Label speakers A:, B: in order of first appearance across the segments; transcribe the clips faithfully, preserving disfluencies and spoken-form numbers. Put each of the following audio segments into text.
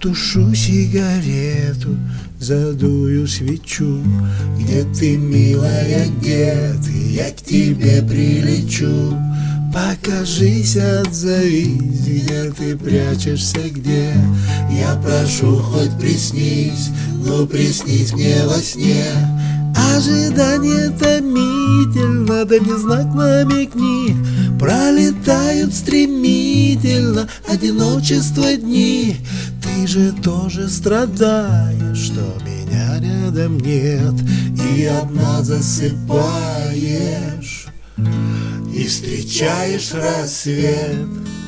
A: Затушу сигарету, задую свечу. Где ты, милая, где ты? Я к тебе прилечу. Покажись, отзовись, где ты прячешься, где? Я прошу, хоть приснись, ну приснись мне во сне. Ожидание томительно, дай мне знак, намекни. Пролетают стремительно одиночество дни. Ты же тоже страдаешь, что меня рядом нет, и одна засыпаешь, и встречаешь рассвет.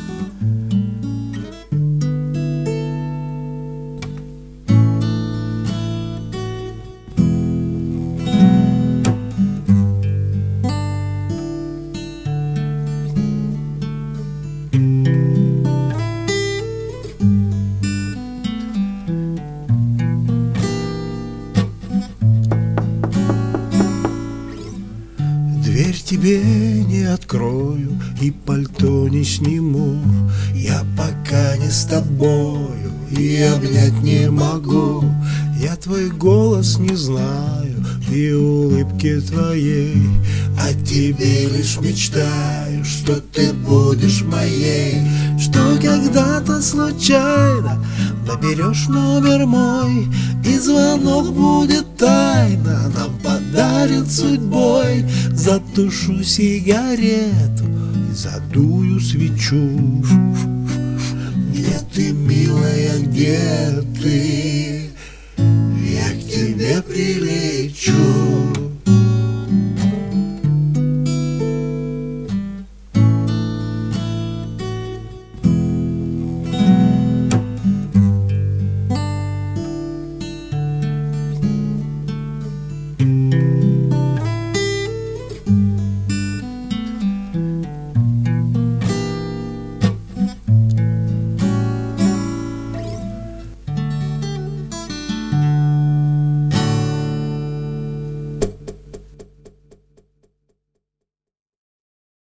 A: Дверь тебе не открою и пальто не сниму. Я пока не с тобою и обнять не могу. Я твой голос не знаю и улыбки твоей, о тебе лишь мечтаю, что ты будешь моей. Что когда-то случайно наберешь номер мой, и звонок будет тайно нам подарит судьбой. Затушу сигарету и задую свечу. Где ты, милая, где ты? Я к тебе прилечу.